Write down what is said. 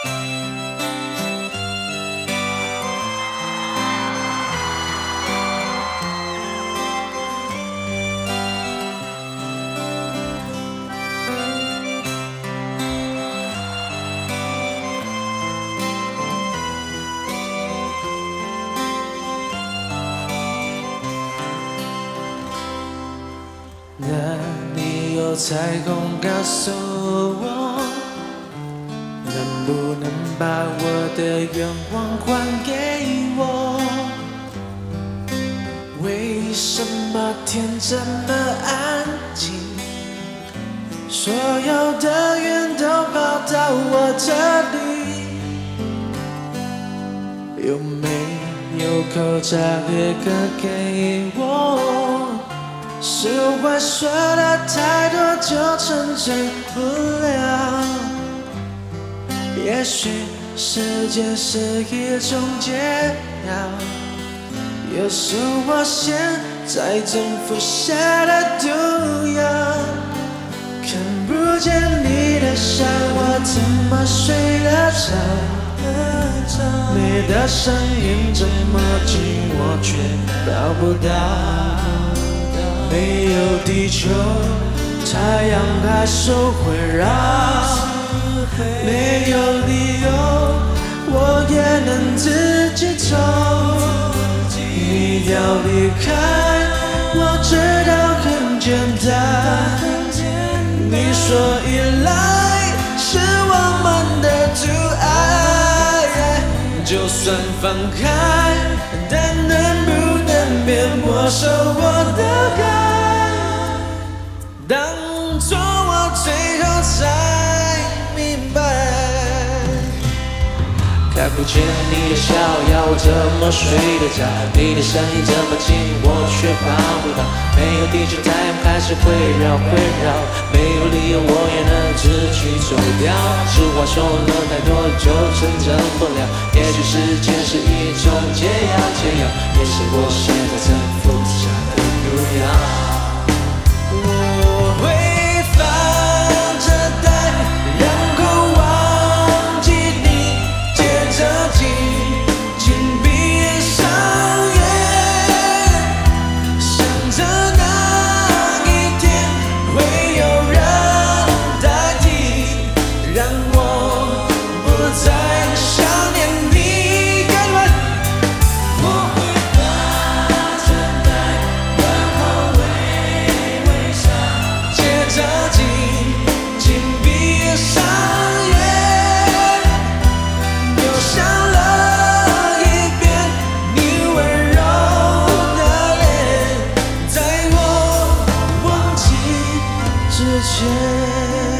哪里有彩虹告诉我，能不能把我的愿望还给我？为什么天这么安静？所有的云都跑到我这里，有没有口罩也可给我？是我说的太多就成真不了。也许时间是一种解药，也是我现在正服下的毒药。看不见你的笑，我怎么睡得着？你的声音这么近，我却抱不到。没有地球，太阳还是会绕。没有理由，我也能自己走。你要离开，我知道很简单。你说依赖是我们的阻碍，就算放开，但能不能别没收我的爱？当作我最后才明白，看不见你的笑，要我怎么睡得着？你的声音这么近，我却抱不到。没有地球，太阳还是会绕。没有理由，我也能自己走掉。实话说了太多，就成真不了。也许时间是一种解药，也是我现在正服下的毒药。之前